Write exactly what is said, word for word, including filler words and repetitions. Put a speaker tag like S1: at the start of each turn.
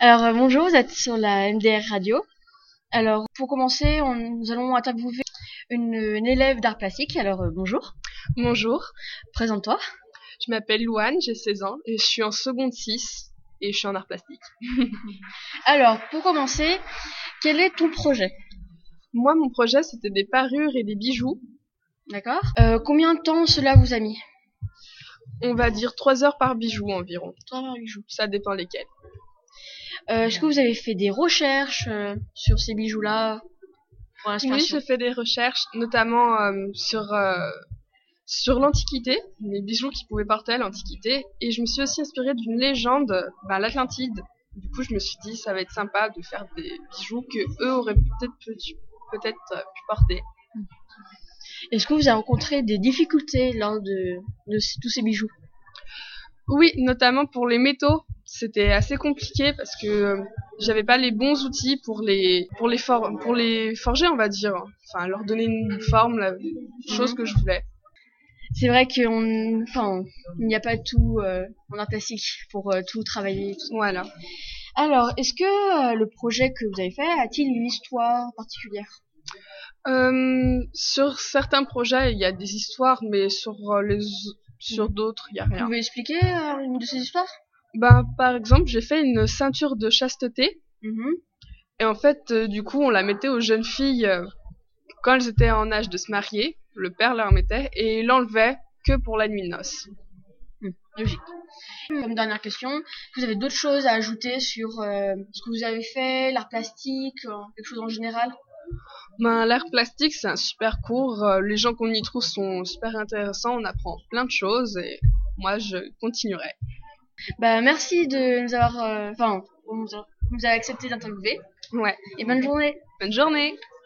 S1: Alors euh, bonjour, vous êtes sur la M D R Radio. Alors pour commencer, on- nous allons interviewer une, une élève d'art plastique. Alors euh, bonjour,
S2: Bonjour,
S1: présente-toi.
S2: je m'appelle Louane, j'ai seize ans et je suis en seconde six et je suis en art plastique.
S1: Alors pour commencer, quel est ton projet?
S2: Moi, mon projet, c'était des parures et des bijoux.
S1: D'accord. Euh, combien de temps cela vous a mis?
S2: On va dire trois heures par bijou environ.
S1: Trois bijoux.
S2: Ça dépend lesquels.
S1: Euh, Est-ce que vous avez fait des recherches euh, sur ces bijoux-là pour
S2: Oui,
S1: l'inspiration?
S2: j'ai fait des recherches, notamment euh, sur, euh, sur l'Antiquité, les bijoux qu'ils pouvaient porter à l'Antiquité. Et je me suis aussi inspirée d'une légende, ben, l'Atlantide. Du coup, je me suis dit, ça va être sympa de faire des bijoux que eux auraient peut-être pu, peut-être euh, pu porter.
S1: Est-ce que vous avez rencontré des difficultés lors de, de c- tous ces bijoux?
S2: Oui, notamment pour les métaux, c'était assez compliqué parce que euh, j'avais pas les bons outils pour les pour les for- pour les forger, on va dire. Enfin, leur donner une forme, la chose
S1: Mhm.
S2: que je voulais.
S1: C'est vrai qu'on, enfin, il n'y a pas tout euh, en art plastique pour euh, tout travailler. Tout ça.
S2: Voilà.
S1: Alors, est-ce que euh, le projet que vous avez fait a-t-il une histoire particulière?
S2: Euh, sur certains projets, il y a des histoires, mais sur euh, les sur d'autres, il y a
S1: Vous
S2: rien.
S1: pouvez expliquer euh, une de ces histoires?
S2: Ben, par exemple, j'ai fait une ceinture de chasteté
S1: Mhm.
S2: et en fait, euh, du coup, on la mettait aux jeunes filles euh, quand elles étaient en âge de se marier. Le père leur mettait et il l'enlevait que pour la nuit de noces.
S1: Hmm, logique. Comme dernière question, est-ce que vous avez d'autres choses à ajouter sur euh, ce que vous avez fait, l'art plastique, euh, quelque chose en général?
S2: Ben, l'art plastique, c'est un super cours. euh, Les gens qu'on y trouve sont super intéressants. On apprend plein de choses et moi, je continuerai.
S1: Bah, merci de nous avoir, euh, enfin, vous nous avez accepté d'interviewer
S2: Ouais.
S1: et bonne journée.
S2: Bonne journée!